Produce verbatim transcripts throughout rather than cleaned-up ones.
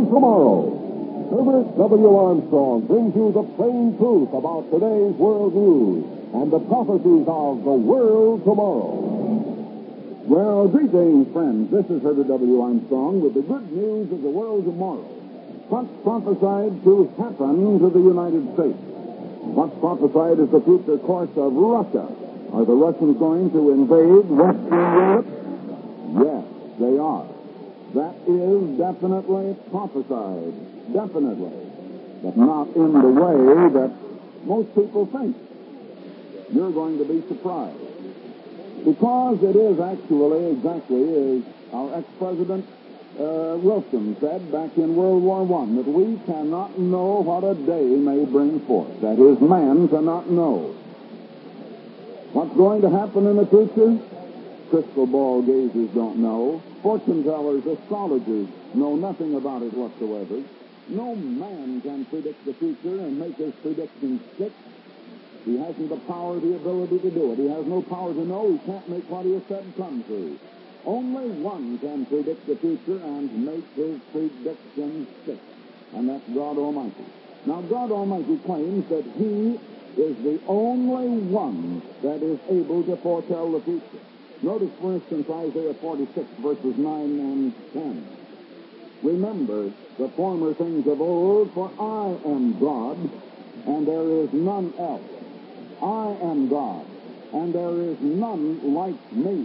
world tomorrow. Herbert W. Armstrong brings you the plain truth about today's world news and the prophecies of the world tomorrow. Well, greetings, friends. This is Herbert W. Armstrong with the good news of the world tomorrow. What's prophesied to happen to the United States? What's prophesied is the future course of Russia. Are the Russians going to invade Western Europe? Yes, they are. That is definitely prophesied. Definitely. But not in the way that most people think. You're going to be surprised. Because it is actually exactly as our ex-president uh, Wilson said back in World War One, that we cannot know what a day may bring forth. That is, man cannot know. What's going to happen in the future? Crystal ball gazers don't know. Fortune tellers, astrologers know nothing about it whatsoever. No man can predict the future and make his predictions stick. He hasn't the power, the ability to do it. He has no power to know. He can't make what he has said come true. Only one can predict the future and make his predictions stick, and that's God Almighty. Now, God Almighty claims that He is the only one that is able to foretell the future. Notice, for instance, Isaiah forty-six, verses nine and ten. Remember the former things of old, for I am God, and there is none else. I am God, and there is none like me,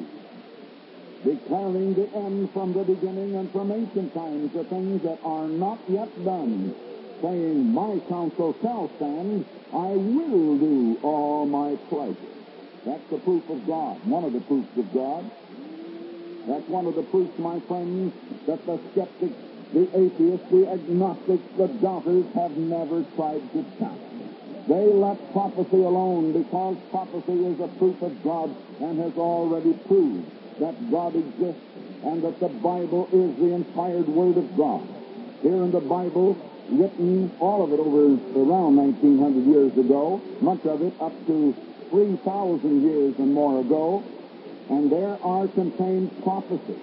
declaring the end from the beginning and from ancient times, the things that are not yet done, saying, my counsel shall stand, I will do all my pleasure. That's the proof of God, one of the proofs of God. That's one of the proofs, my friends, that the skeptics, the atheists, the agnostics, the doubters have never tried to count. They let prophecy alone because prophecy is a proof of God and has already proved that God exists and that the Bible is the inspired Word of God. Here in the Bible, written, all of it over around nineteen hundred years ago, much of it up to three thousand years and more ago, and there are contained prophecies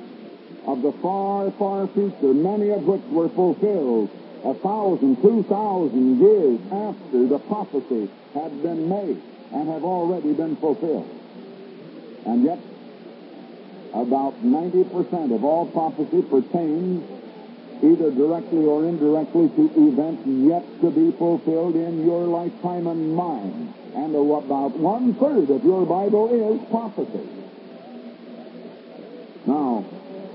of the far, far future, many of which were fulfilled a thousand, two thousand years after the prophecy had been made and have already been fulfilled. And yet, about ninety percent of all prophecy pertains either directly or indirectly to events yet to be fulfilled in your lifetime and mine. And about one-third of your Bible is prophecy. Now,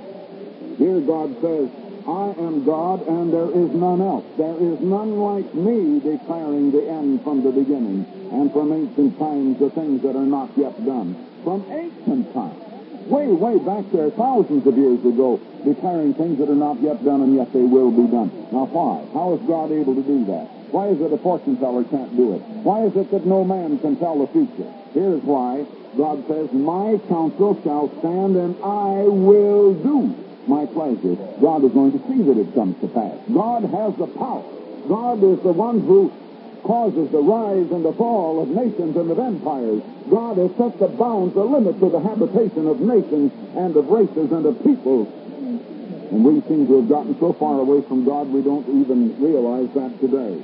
here God says, I am God and there is none else. There is none like me, declaring the end from the beginning, and from ancient times the things that are not yet done. From ancient times. Way, way back there, thousands of years ago, declaring things that are not yet done, and yet they will be done. Now, why? How is God able to do that? Why is it a fortune teller can't do it? Why is it that no man can tell the future? Here's why. God says, my counsel shall stand, and I will do my pleasure. God is going to see that it comes to pass. God has the power. God is the one who causes the rise and the fall of nations and of empires. God has set the bounds, the limits of the habitation of nations and of races and of peoples. And we seem to have gotten so far away from God we don't even realize that today.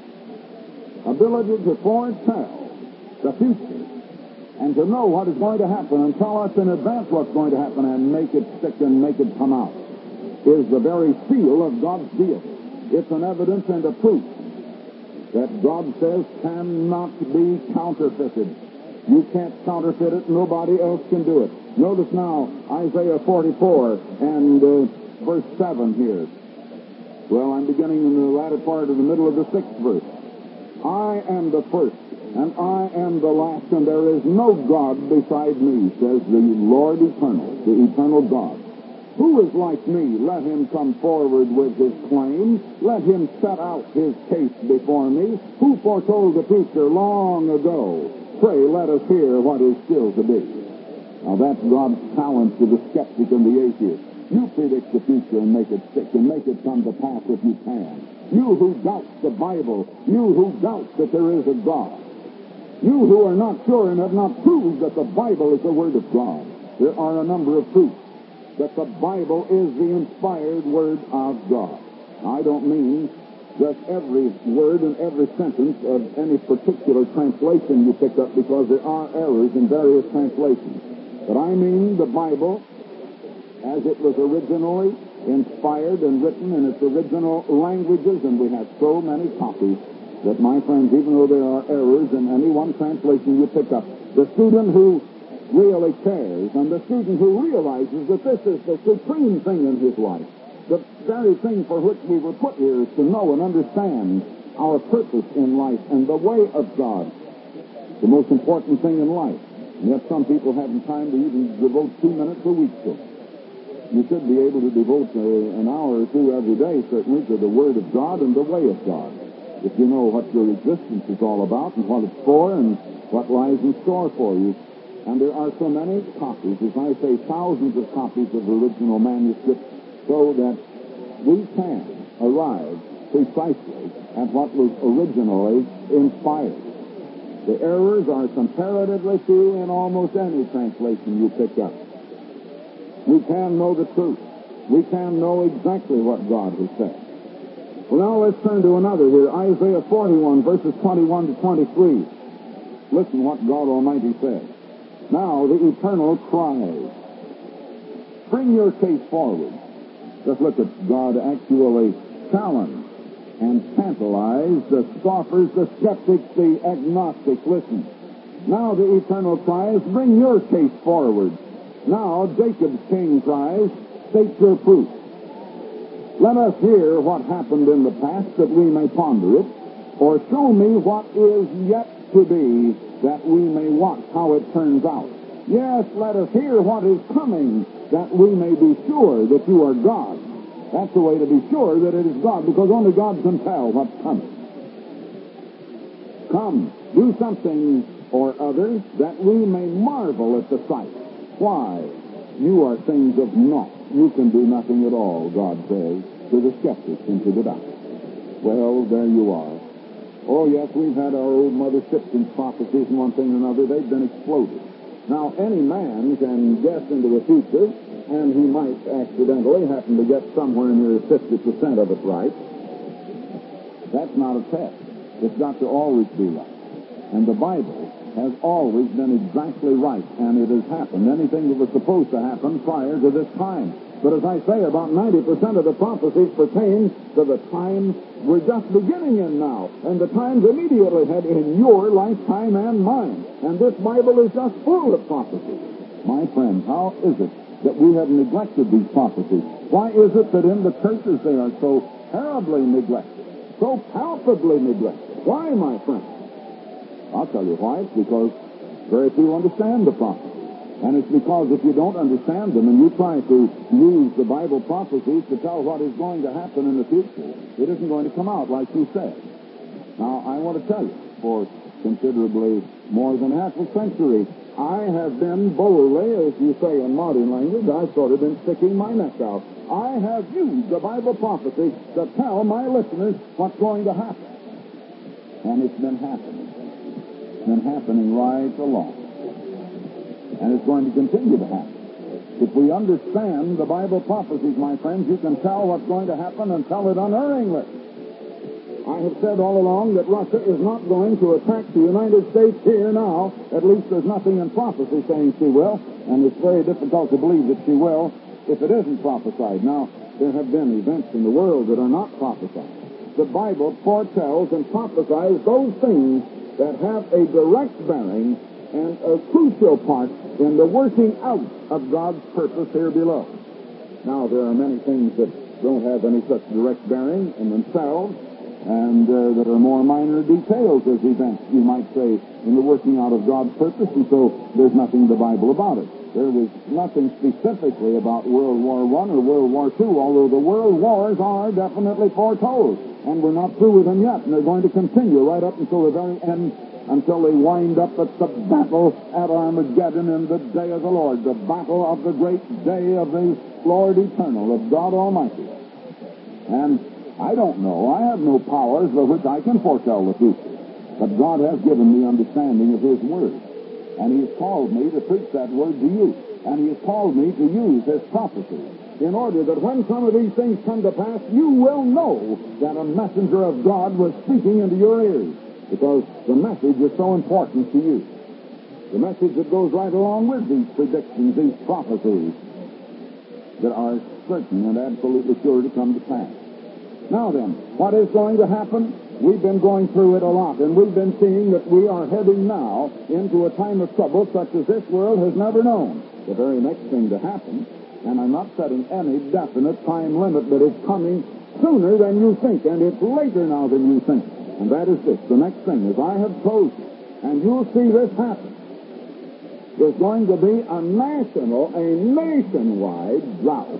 Ability to foretell the future and to know what is going to happen and tell us in advance what's going to happen and make it stick and make it come out is the very seal of God's deity. It's an evidence and a proof that God says cannot be counterfeited. You can't counterfeit it. Nobody else can do it. Notice now Isaiah forty-four and uh, verse seven here. Well, I'm beginning in the latter part of the middle of the sixth verse. I am the first, and I am the last, and there is no God beside me, says the Lord eternal, the eternal God. Who is like me? Let him come forward with his claim. Let him set out his case before me. Who foretold the future long ago? Pray, let us hear what is still to be. Now, that's God's challenge to the skeptic and the atheist. You predict the future and make it stick and make it come to pass if you can. You who doubt the Bible, you who doubt that there is a God, you who are not sure and have not proved that the Bible is the Word of God, there are a number of proofs that the Bible is the inspired Word of God. I don't mean just every word and every sentence of any particular translation you pick up, because there are errors in various translations. But I mean the Bible as it was originally inspired and written in its original languages, and we have so many copies that, my friends, even though there are errors in any one translation you pick up, the student who really cares and the student who realizes that this is the supreme thing in his life, the very thing for which we were put here, is to know and understand our purpose in life and the way of God, the most important thing in life. And yet some people haven't time to even devote two minutes a week to it. You should be able to devote uh, an hour or two every day, certainly, to the Word of God and the way of God, if you know what your existence is all about and what it's for and what lies in store for you. And there are so many copies, as I say, thousands of copies of original manuscripts, so that we can arrive precisely at what was originally inspired. The errors are comparatively few in almost any translation you pick up. We can know the truth. We can know exactly what God has said. Well, now let's turn to another here, Isaiah forty-one, verses twenty-one to twenty-three. Listen what God Almighty says. Now the Eternal cries, bring your case forward. Just look at God actually challenge and tantalize the scoffers, the skeptics, the agnostics. Listen. Now the Eternal cries, bring your case forward. Now Jacob's king cries, state your proof. Let us hear what happened in the past that we may ponder it, or show me what is yet to be that we may watch how it turns out. Yes, let us hear what is coming that we may be sure that you are God. That's the way to be sure that it is God, because only God can tell what's coming. Come, do something or other that we may marvel at the sight. Why? You are things of naught. You can do nothing at all, God says, to the skeptics and to the doubters. Well, there you are. Oh, yes, we've had our old Mother Shipton's prophecies and one thing and another. They've been exploded. Now, any man can guess into the future, and he might accidentally happen to get somewhere near fifty percent of it right. That's not a test. It's got to always be right. And the Bible has always been exactly right, and it has happened. Anything that was supposed to happen prior to this time. But as I say, about ninety percent of the prophecies pertain to the time we're just beginning in now, and the times immediately ahead in your lifetime and mine. And this Bible is just full of prophecies. My friends, how is it that we have neglected these prophecies? Why is it that in the churches they are so terribly neglected, so palpably neglected? Why, my friends? I'll tell you why. It's because very few understand the prophecies. And it's because if you don't understand them and you try to use the Bible prophecies to tell what is going to happen in the future, it isn't going to come out like you said. Now, I want to tell you, for considerably more than half a century, I have been boldly, as you say in modern language, I've sort of been sticking my neck out. I have used the Bible prophecy to tell my listeners what's going to happen. And it's been happening. It's been happening right along. And it's going to continue to happen. If we understand the Bible prophecies, my friends, you can tell what's going to happen and tell it unerringly. I have said all along that Russia is not going to attack the United States here now. At least there's nothing in prophecy saying she will, and it's very difficult to believe that she will if it isn't prophesied. Now, there have been events in the world that are not prophesied. The Bible foretells and prophesies those things that have a direct bearing and a crucial part in the working out of God's purpose here below. Now, there are many things that don't have any such direct bearing in themselves, and uh, that are more minor details as events, you might say, in the working out of God's purpose, and so there's nothing in the Bible about it. There was nothing specifically about World War One or World War Two, although the world wars are definitely foretold, and we're not through with them yet, and they're going to continue right up until the very end, until they wind up at the battle at Armageddon in the day of the Lord, the battle of the great day of the Lord eternal, of God Almighty. And I don't know. I have no powers by which I can foretell the future. But God has given me understanding of His Word. And He has called me to preach that Word to you. And He has called me to use His prophecy to in order that when some of these things come to pass, you will know that a messenger of God was speaking into your ears, because the message is so important to you. The message that goes right along with these predictions, these prophecies that are certain and absolutely sure to come to pass. Now then, what is going to happen? We've been going through it a lot, and we've been seeing that we are heading now into a time of trouble such as this world has never known. The very next thing to happen, and I'm not setting any definite time limit, but it's coming sooner than you think, and it's later now than you think. And that is this. The next thing, as I have told you, and you'll see this happen, there's going to be a national, a nationwide drought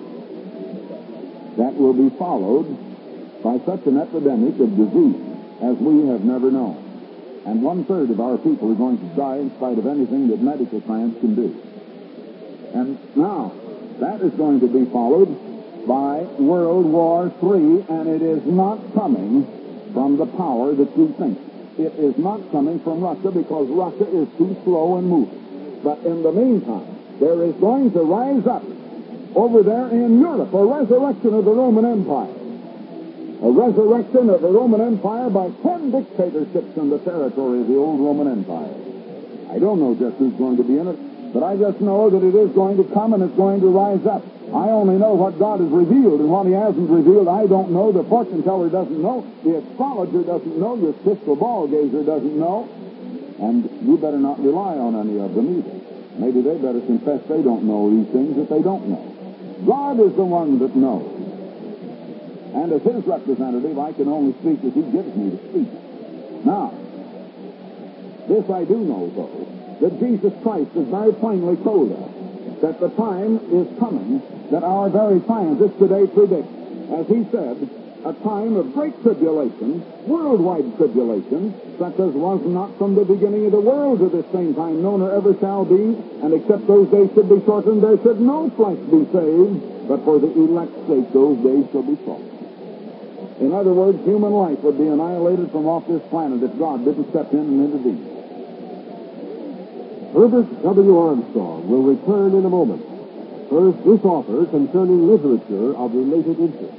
that will be followed by such an epidemic of disease as we have never known. And one-third of our people are going to die in spite of anything that medical science can do. And now, that is going to be followed by World War Three, and it is not coming from the power that you think. It is not coming from Russia, because Russia is too slow in moving. But in the meantime, there is going to rise up over there in Europe a resurrection of the Roman Empire. A resurrection of the Roman Empire by ten dictatorships in the territory of the old Roman Empire. I don't know just who's going to be in it, but I just know that it is going to come and it's going to rise up. I only know what God has revealed, and what He hasn't revealed, I don't know. The fortune teller doesn't know. The astrologer doesn't know. Your crystal ball gazer doesn't know. And you better not rely on any of them either. Maybe they better confess they don't know these things that they don't know. God is the one that knows. And as His representative, I can only speak as He gives me to speak. Now, this I do know, though, that Jesus Christ has very plainly told us that the time is coming that our very scientists today predict, as He said, a time of great tribulation, worldwide tribulation, such as was not from the beginning of the world to this same time, no, nor ever shall be, and except those days should be shortened, there should no flesh be saved, but for the elect's sake those days shall be shortened. In other words, human life would be annihilated from off this planet if God didn't step in and intervene. Herbert W. Armstrong will return in a moment. First, this author concerning literature of related interest.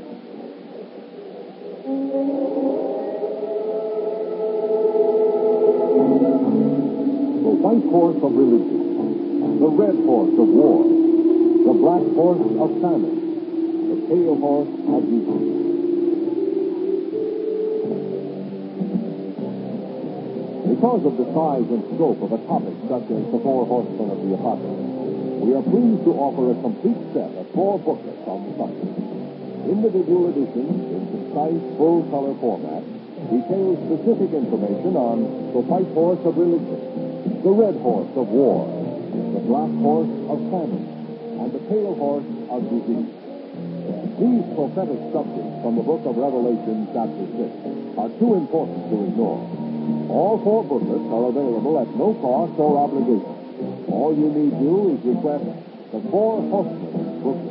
The white horse of religion, the red horse of war, the black horse of famine, the pale horse of disease. Because of the size and scope of a topic such as the four horsemen of the apocalypse, we are pleased to offer a complete set of four booklets on the subject. Individual editions in concise, full-color format detail specific information on the white horse of religion, the red horse of war, the black horse of famine, and the pale horse of disease. These prophetic subjects from the book of Revelation, chapter six, are too important to ignore. All four booklets are available at no cost or obligation. All you need do is request the Four Horsemen booklet.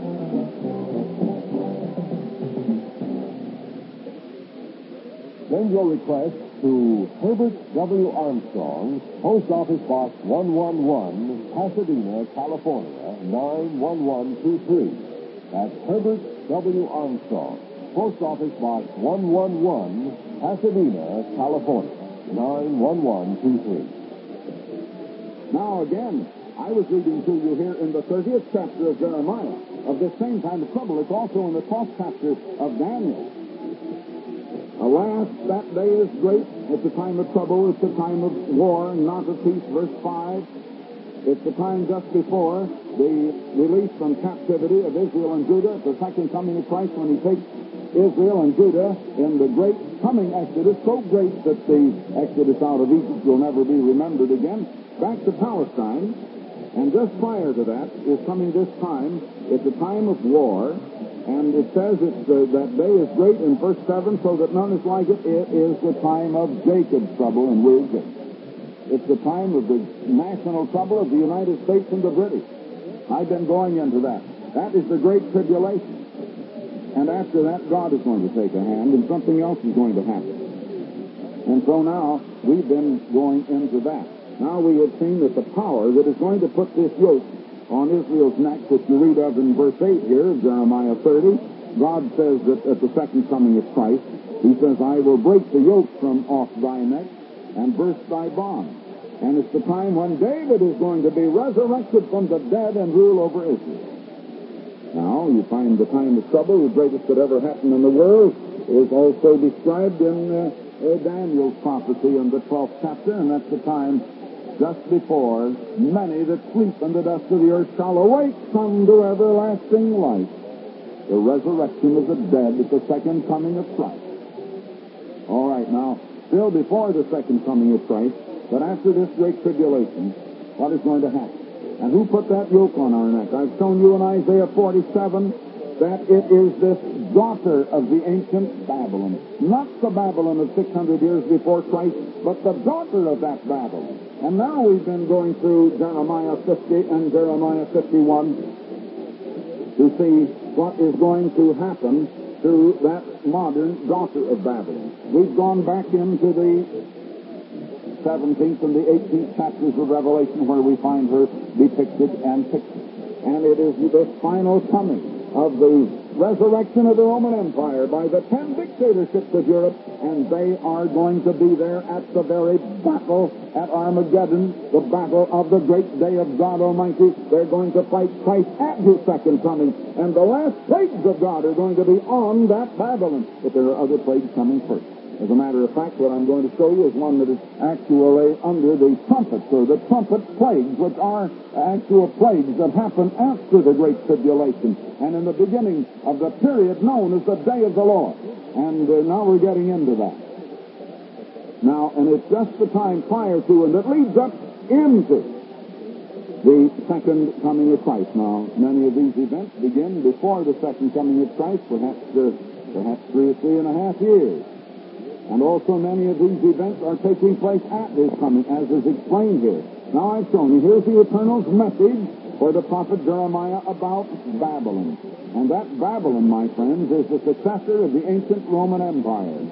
Send your request to Herbert W. Armstrong, Post Office Box one eleven, Pasadena, California, nine one one two three. That's Herbert W. Armstrong, Post Office Box one eleven, Pasadena, California, nine one one two three. Now again, I was reading to you here in the thirtieth chapter of Jeremiah of this same kind of trouble. It's also in the twelfth chapter of Daniel. Alas, that day is great. It's a time of trouble. It's a time of war, not of peace. Verse five. It's the time just before the release from captivity of Israel and Judah, the second coming of Christ when He takes Israel and Judah in the great coming Exodus, so great that the Exodus out of Egypt will never be remembered again, back to Palestine. And just prior to that is coming this time. It's a time of war. And it says it's, uh, that day is great in verse seven, so that none is like it. It is the time of Jacob's trouble, and we're Jacob. It's the time of the national trouble of the United States and the British. I've been going into that. That is the great tribulation. And after that, God is going to take a hand, and something else is going to happen. And so now, we've been going into that. Now we have seen that the power that is going to put this yoke on Israel's neck that you read of in verse eight here of Jeremiah thirty. God says that at the second coming of Christ, he says, I will break the yoke from off thy neck and burst thy bonds. And it's the time when David is going to be resurrected from the dead and rule over Israel. Now, you find the time of trouble, the greatest that ever happened in the world, is also described in uh, uh, Daniel's prophecy in the twelfth chapter, and that's the time just before many that sleep in the dust of the earth shall awake come to everlasting life. The resurrection of the dead at the second coming of Christ. All right, now, still before the second coming of Christ, but after this great tribulation, what is going to happen? And who put that yoke on our neck? I've shown you in Isaiah forty-seven that it is this daughter of the ancient Babylon. Not the Babylon of six hundred years before Christ, but the daughter of that Babylon. And now we've been going through Jeremiah fifty and Jeremiah fifty-one to see what is going to happen to that modern daughter of Babylon. We've gone back into the seventeenth and the eighteenth chapters of Revelation where we find her depicted and pictured. And it is the final coming of the resurrection of the Roman Empire by the ten dictatorships of Europe, and they are going to be there at the very battle at Armageddon, the battle of the great day of God Almighty. They're going to fight Christ at his second coming, and the last plagues of God are going to be on that Babylon. But there are other plagues coming first. As a matter of fact, what I'm going to show you is one that is actually under the trumpets, or the trumpet plagues, which are actual plagues that happen after the Great Tribulation and in the beginning of the period known as the Day of the Lord. And uh, now we're getting into that. Now, and it's just the time prior to and that leads up into the second coming of Christ. Now, many of these events begin before the second coming of Christ, perhaps, uh, perhaps three or three and a half years. And also many of these events are taking place at his coming, as is explained here. Now I've shown you, here's the Eternal's message for the prophet Jeremiah about Babylon. And that Babylon, my friends, is the successor of the ancient Roman Empire.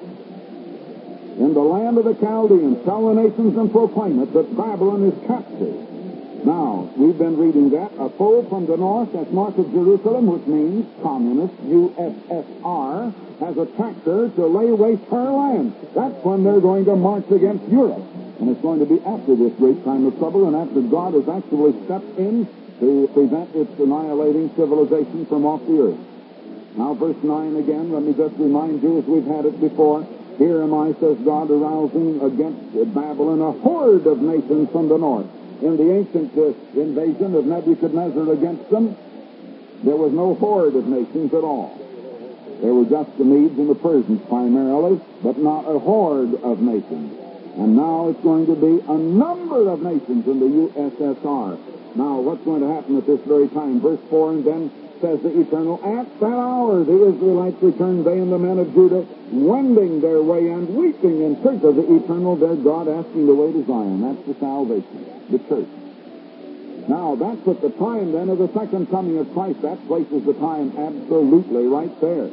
In the land of the Chaldeans, tell the nations and proclaim it that Babylon is captive. Now, we've been reading that. A foe from the north, that's north of Jerusalem, which means communist, U S S R, has attacked her to lay waste her land. That's when they're going to march against Europe. And it's going to be after this great time of trouble and after God has actually stepped in to prevent its annihilating civilization from off the earth. Now, verse nine again, let me just remind you, as we've had it before, here am I, says God, arousing against Babylon a horde of nations from the north. In the ancient uh, invasion of Nebuchadnezzar against them, there was no horde of nations at all. There were just the Medes and the Persians primarily, but not a horde of nations. And now it's going to be a number of nations in the U S S R. Now, what's going to happen at this very time? Verse four, and then says the Eternal, at that hour the Israelites returned, they and the men of Judah, wending their way and weeping in search of the Eternal, their God, asking the way to Zion. That's the salvation, the church. Now, that's at the time, then, of the second coming of Christ. That places the time absolutely right there.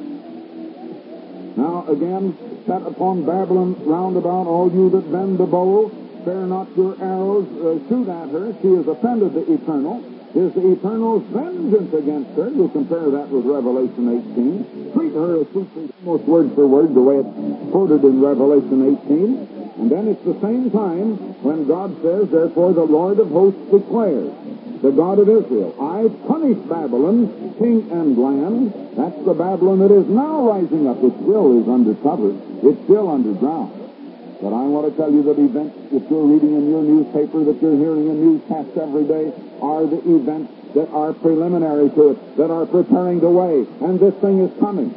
Now, again, set upon Babylon round about, all you that bend the bow, spare not your arrows, uh, shoot at her. She has offended the Eternal. Is the Eternal's vengeance against her. You compare that with Revelation eighteen. Treat her as sweetly, almost word for word, the way it's quoted in Revelation eighteen. And then it's the same time when God says, therefore the Lord of hosts declares, the God of Israel, I punish Babylon, king and land. That's the Babylon that is now rising up. It still is undercover. It's still underground. But I want to tell you that events that you're reading in your newspaper, that you're hearing in newscasts every day, are the events that are preliminary to it, that are preparing the way. And this thing is coming.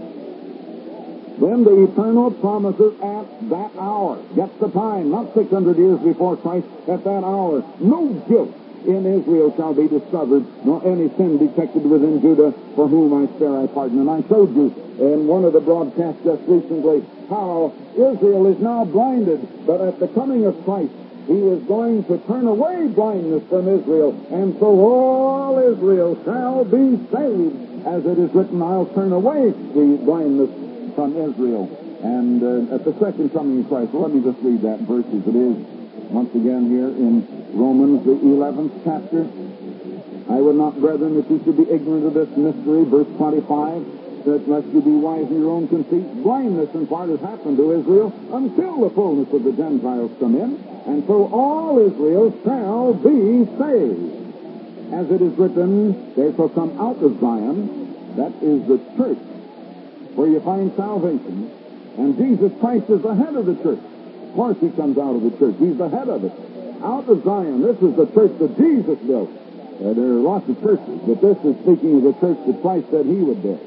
Then the Eternal promises at that hour. Get the time, not six hundred years before Christ, at that hour. No guilt in Israel shall be discovered, nor any sin detected within Judah, for whom I spare I pardon. And I showed you in one of the broadcasts just recently how Israel is now blinded, but at the coming of Christ, he is going to turn away blindness from Israel, and so all Israel shall be saved. As it is written, I'll turn away the blindness from Israel. And uh, at the second coming of Christ, well, let me just read that verse as it is once again here in Romans, the eleventh chapter. I would not, brethren, that you should be ignorant of this mystery, verse twenty-five, that lest you be wise in your own conceit. Blindness in part has happened to Israel until the fullness of the Gentiles come in, and so all Israel shall be saved. As it is written, there shall come out of Zion, that is the church, where you find salvation, and Jesus Christ is the head of the church. Of course he comes out of the church. He's the head of it. Out of Zion. This is the church that Jesus built. Uh, there are lots of churches, but this is speaking of the church that Christ said he would build.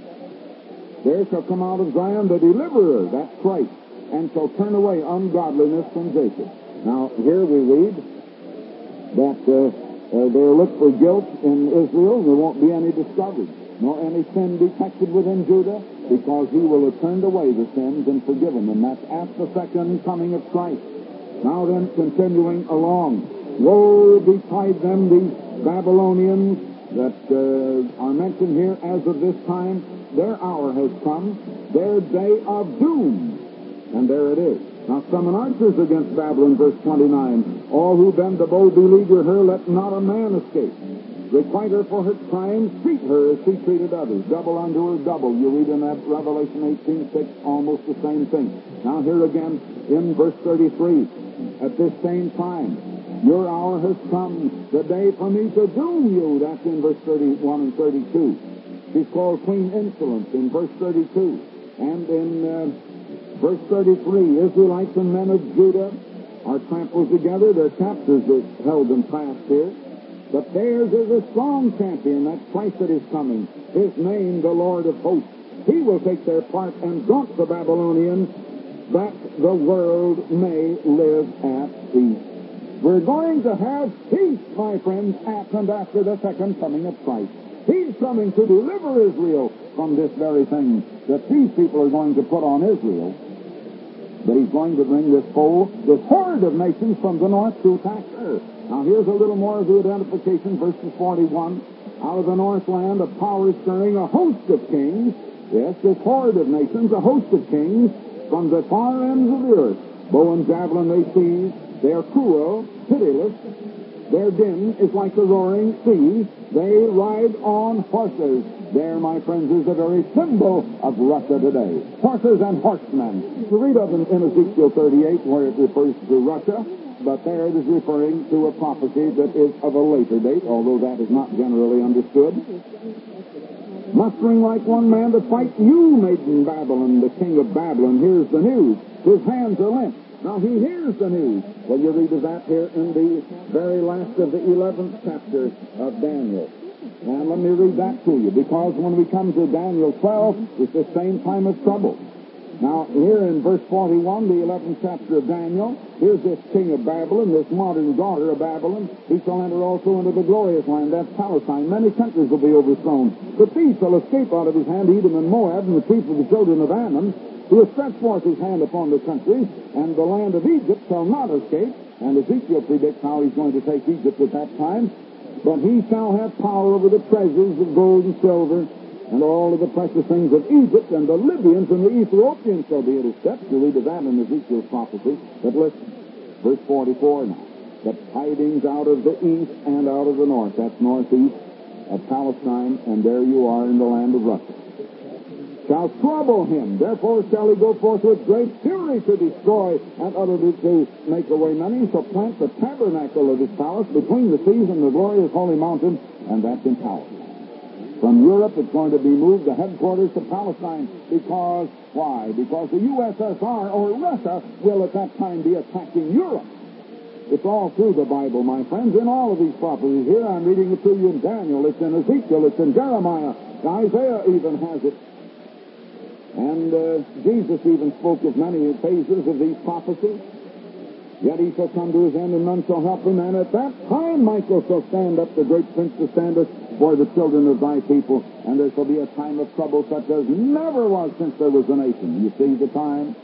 There shall come out of Zion the deliverer, that's Christ, and shall turn away ungodliness from Jacob. Now, here we read that uh, uh, they'll look for guilt in Israel, and there won't be any discovered, nor any sin detected within Judah, because he will have turned away the sins and forgiven them. That's at the second coming of Christ. Now then, continuing along, woe betide them, these Babylonians that uh, are mentioned here as of this time. Their hour has come, their day of doom. And there it is. Now summon archers against Babylon, verse twenty-nine. All who bend the bow beleaguer her, let not a man escape. Requite her for her crimes, treat her as she treated others. Double unto her double. You read in that Revelation eighteen six, almost the same thing. Now here again in verse thirty-three. At this same time, your hour has come, the day for me to doom you. That's in verse thirty-one and thirty-two. She's called Queen Insolence in verse thirty-two. And in uh, verse thirty-three, Israelites and men of Judah are trampled together. Their captors are held and fast here. But theirs is a strong champion, that's Christ that is coming. His name, the Lord of hosts. He will take their part and daunt the Babylonians, that the world may live at peace. We're going to have peace, my friends, at and after the second coming of Christ. He's coming to deliver Israel from this very thing that these people are going to put on Israel. But he's going to bring this whole, this horde of nations from the north to attack her. Now here's a little more of the identification, verses forty-one. Out of the northland a power is stirring, a host of kings. Yes, this horde of nations, a host of kings from the far ends of the earth. Bow and javelin they seize. They are cruel, pitiless. Their din is like the roaring sea. They ride on horses. There, my friends, is the very symbol of Russia today. Horses and horsemen. You read of in, in Ezekiel thirty-eight where it refers to Russia, but there it is referring to a prophecy that is of a later date, although that is not generally understood. Mustering like one man to fight you, maiden Babylon, the king of Babylon. Here's the news. His hands are limp. Now he hears the news. Well, you read of that here in the very last of the eleventh chapter of Daniel. And let me read that to you, because when we come to Daniel twelve, it's the same time of trouble. Now, here in verse forty-one, the eleventh chapter of Daniel, here's this king of Babylon, this modern daughter of Babylon. He shall enter also into the glorious land, that's Palestine. Many countries will be overthrown. But these shall escape out of his hand, Edom and Moab, and the chief of the children of Ammon. He will stretch forth his hand upon the countries, and the land of Egypt shall not escape. And Ezekiel predicts how he's going to take Egypt at that time. But he shall have power over the treasures of gold and silver, and all of the precious things of Egypt, and the Libyans and the Ethiopians shall be at his steps. You read of that in Ezekiel's prophecy. But listen, verse forty-four now. The tidings out of the east and out of the north, that's northeast of Palestine, and there you are in the land of Russia, shall trouble him. Therefore shall he go forth with great fury to destroy and utterly to make away many. He shall plant the tabernacle of his palace between the seas and the glorious holy mountain, and that's in Palestine. From Europe, it's going to be moved, the headquarters to Palestine, because, why? Because the U S S R, or Russia, will at that time be attacking Europe. It's all through the Bible, my friends, in all of these prophecies. Here I'm reading it to you in Daniel, it's in Ezekiel, it's in Jeremiah, Isaiah even has it. And uh, Jesus even spoke of many phases of these prophecies. Yet he shall come to his end, and none shall help him. And at that time Michael shall stand up, the great prince to stand us for the children of thy people. And there shall be a time of trouble such as never was since there was a nation. You see the time?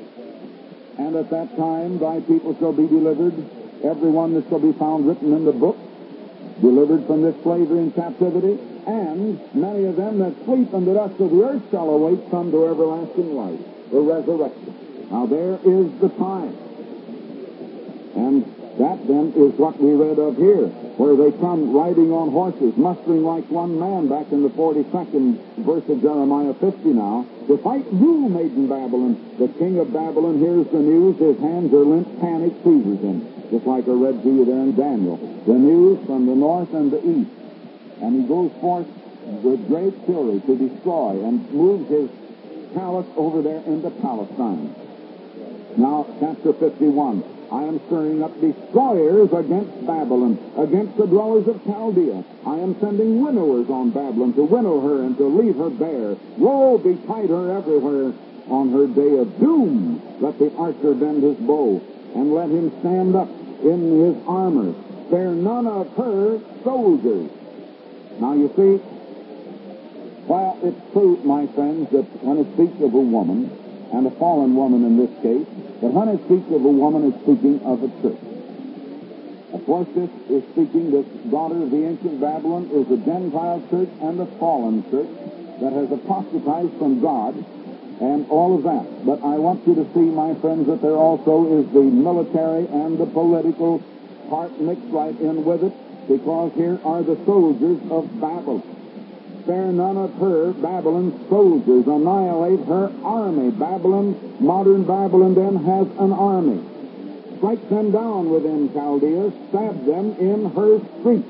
And at that time thy people shall be delivered, every one that shall be found written in the book, delivered from this slavery and captivity. And many of them that sleep in the dust of the earth shall awake some to everlasting life, the resurrection. Now there is the time. And That, then, is what we read of here, where they come riding on horses, mustering like one man back in the forty-second verse of Jeremiah fifty now, to fight you, maiden Babylon. The king of Babylon hears the news. His hands are limp. Panic seizes him, just like I read to you there in Daniel. The news from the north and the east. And he goes forth with great fury to destroy and moves his palace over there into Palestine. Now, chapter fifty-one. I am stirring up destroyers against Babylon, against the dwellers of Chaldea. I am sending winnowers on Babylon to winnow her and to leave her bare. Woe betide her everywhere on her day of doom. Let the archer bend his bow, and let him stand up in his armor. Spare none of her soldiers. Now, you see, while it's true, my friends, that when it speaks of a woman, and a fallen woman in this case, but when it speaks of a woman, it's speaking of a church. Of course, this is speaking, this daughter of the ancient Babylon is a Gentile church and a fallen church that has apostatized from God and all of that. But I want you to see, my friends, that there also is the military and the political part mixed right in with it, because here are the soldiers of Babylon. Spare none of her, Babylon's soldiers. Annihilate her army. Babylon, modern Babylon then, has an army. Strike them down within Chaldea. Stab them in her streets.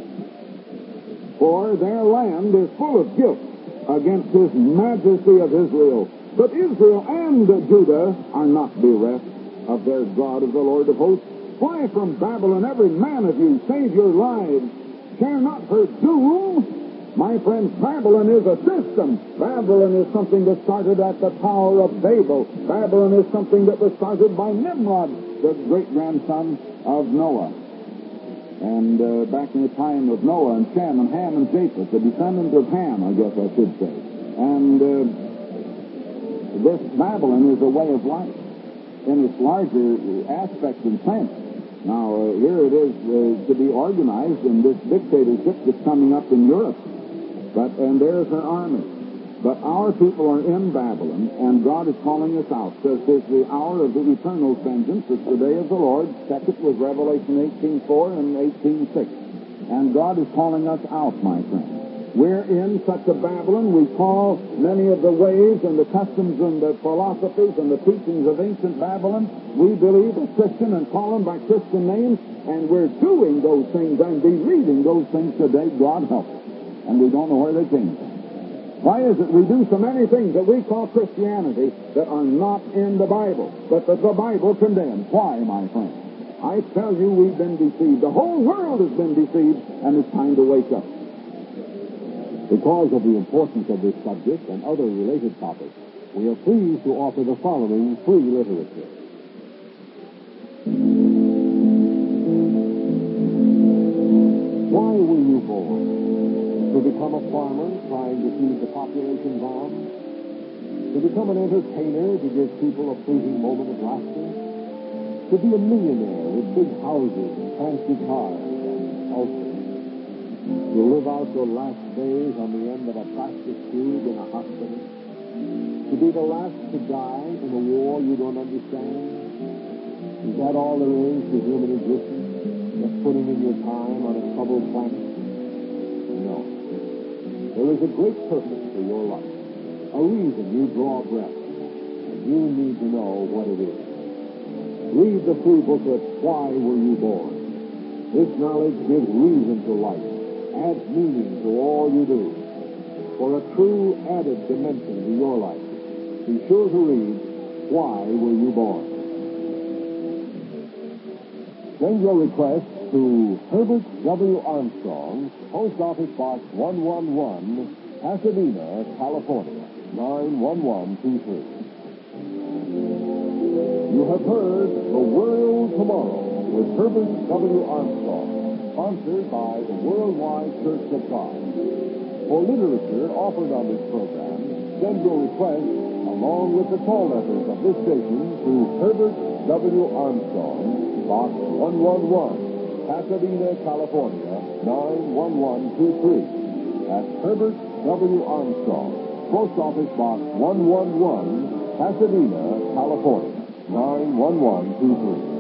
For their land is full of guilt against his majesty of Israel. But Israel and Judah are not bereft of their God, of the Lord of hosts. Fly from Babylon, every man of you. Save your lives. Share not her doom. My friends, Babylon is a system. Babylon is something that started at the Tower of Babel. Babylon is something that was started by Nimrod, the great-grandson of Noah. And uh, back in the time of Noah and Shem and Ham and Japheth, the descendant of Ham, I guess I should say. And uh, this Babylon is a way of life in its larger aspect and sense. Now, uh, here it is uh, to be organized in this dictatorship that's coming up in Europe. But, and there's her army. But our people are in Babylon, and God is calling us out. Says it's the hour of the eternal vengeance. It's the day of the Lord. Check it with Revelation eighteen four and eighteen six. And God is calling us out, my friend. We're in such a Babylon. We call many of the ways and the customs and the philosophies and the teachings of ancient Babylon, we believe, as Christian and call them by Christian names, and we're doing those things and believing those things today. God help us. And we don't know where they came from. Why is it we do so many things that we call Christianity that are not in the Bible, but that the Bible condemns? Why, my friend? I tell you, we've been deceived. The whole world has been deceived, and it's time to wake up. Because of the importance of this subject and other related topics, we are pleased to offer the following free literature. Why were you born? To become a farmer trying to feed the population's arms? To become an entertainer to give people a fleeting moment of laughter? To be a millionaire with big houses, fancy cars, and ulcers? To live out your last days on the end of a plastic tube in a hospital? To be the last to die in a war you don't understand? Is that all there is to human existence? Just putting in your time on a troubled planet? No. There is a great purpose for your life, a reason you draw breath, and you need to know what it is. Read the free booklet, Why Were You Born? This knowledge gives reason to life, adds meaning to all you do. For a true added dimension to your life, be sure to read Why Were You Born? Send your request to Herbert W. Armstrong, Post Office Box one one one, Pasadena, California, nine one one two three. You have heard The World Tomorrow with Herbert W. Armstrong, sponsored by the Worldwide Church of God. For literature offered on this program, send your request along with the call letters of this station to Herbert W. Armstrong, Box one one one, Pasadena, California, nine one one two three. That's Herbert W. Armstrong, Post Office Box one one one, Pasadena, California, nine one one two three.